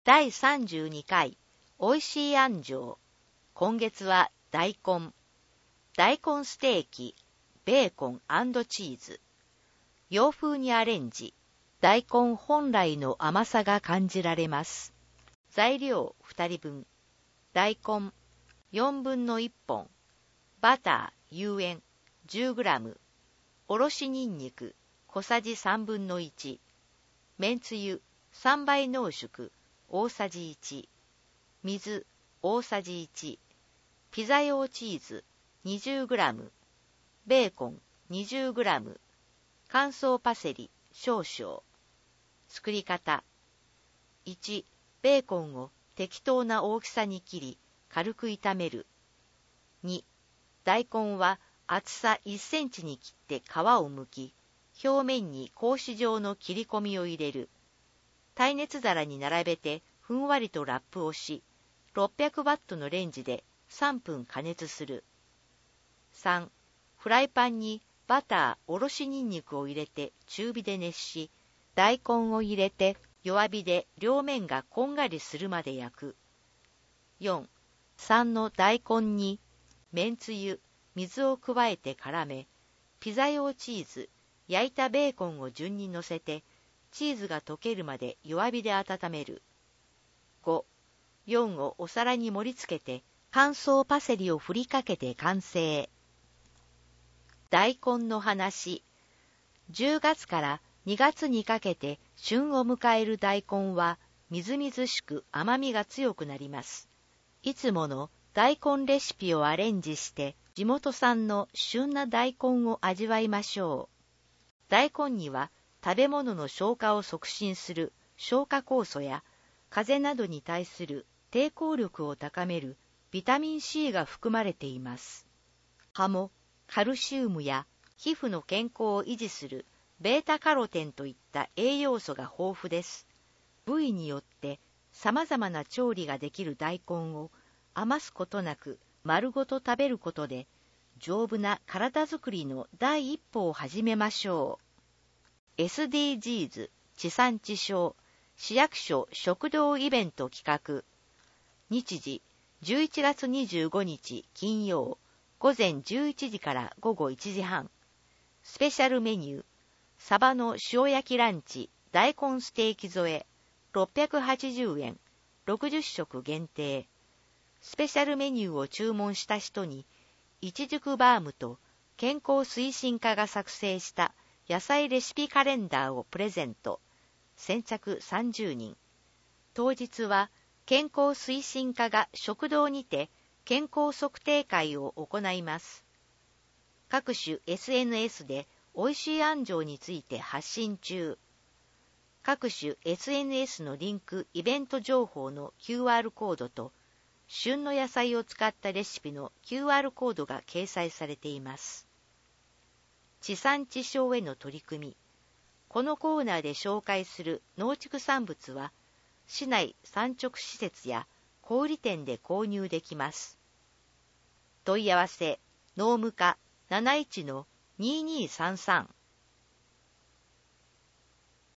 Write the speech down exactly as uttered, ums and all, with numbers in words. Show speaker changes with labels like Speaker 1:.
Speaker 1: だいさんじゅうにかいおいしい安城。今月は大根。大根ステーキ、ベーコン&チーズ。洋風にアレンジ。大根本来の甘さが感じられます。材料ふたりぶん。大根よんぶんのいっぽん。バター、有塩 じゅうグラム。おろしにんにく小さじさんぶんのいち。めんつゆさんばい濃縮大さじいち。水大さじいち。ピザ用チーズ にじゅうグラム。ベーコン にじゅうグラム。乾燥パセリ少々。作り方。いち. ベーコンを適当な大きさに切り軽く炒める。に. 大根は厚さいっセンチに切って皮を剥き、表面に格子状の切り込みを入れる。耐熱皿に並べてふんわりとラップをし、ろっぴゃくワットのレンジでさんぷん加熱する。さん. フライパンにバター、おろしにんにくを入れて中火で熱し、大根を入れて弱火で両面がこんがりするまで焼く。よん. さんの大根にめんつゆ、水を加えて絡め、ピザ用チーズ、焼いたベーコンを順に乗せて、チーズが溶けるまで弱火で温める。ご. よんをお皿に盛り付けて、乾燥パセリを振りかけて完成。大根の話。じゅうがつからにがつにかけて旬を迎える大根はみずみずしく甘みが強くなります。いつもの大根レシピをアレンジして地元産の旬な大根を味わいましょう。大根には食べ物の消化を促進する消化酵素や風邪などに対する抵抗力を高めるビタミン C が含まれています。葉もカルシウムや皮膚の健康を維持するベータカロテンといった栄養素が豊富です。部位によって様々な調理ができる大根を余すことなく丸ごと食べることで丈夫な体づくりの第一歩を始めましょう。エスディージーズ 地産地消市役所食堂イベント企画。日時じゅういちがつにじゅうごにち金曜ごぜんじゅういちじからごごいちじはん。スペシャルメニュー、サバの塩焼きランチ、大根ステーキ添え、ろっぴゃくはちじゅうえん、ろくじゅっしょく限定。スペシャルメニューを注文した人に、いちじゅくバームと健康推進課が作成した野菜レシピカレンダーをプレゼント。先着さんじゅうにん。当日は健康推進課が食堂にて健康測定会を行います。各種 エスエヌエス でおいしい安城について発信中。各種 エスエヌエス のリンク、イベント情報の キューアール コードと、旬の野菜を使ったレシピの キューアール コードが掲載されています。地産地消への取り組み。このコーナーで紹介する農畜産物は、市内産直施設や小売店で購入できます。問い合わせ、農務課なないちのにーにーさんさん。